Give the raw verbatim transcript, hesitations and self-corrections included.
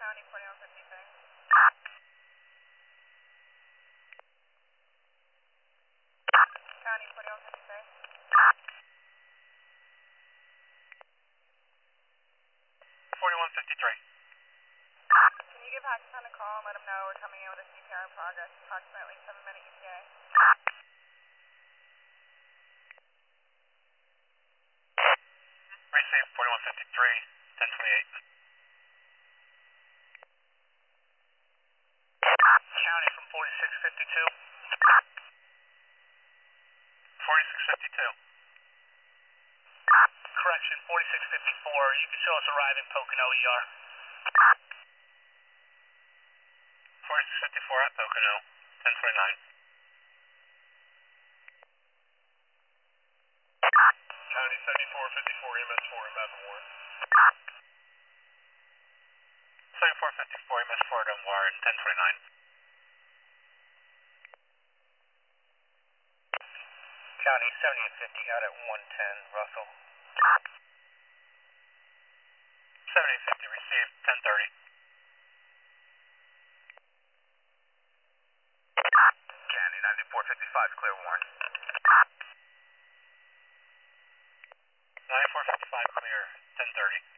County forty-one fifty-three. County forty-one fifty-three. forty-one fifty-three. Can you give Hackerson a call and let him know we're coming in with a C P R in progress, approximately seven minute E T A? Received forty-one fifty-three, ten twenty-eight. County from forty-six fifty-two. forty-six fifty-two. Correction, forty-six fifty-four. You can show us arriving Pocono E R. forty-six fifty-four at Pocono, ten twenty-nine. County seventy-four fifty-four, E M S four, Mountain Warren. seventy-four fifty-four, E M S four, Mountain Warren, ten twenty-nine. County seventy-eight fifty out at one ten, Russell. seventy-eight fifty received, ten thirty. County ninety-four fifty-five, clear Warren. ninety-four fifty-five clear, ten thirty.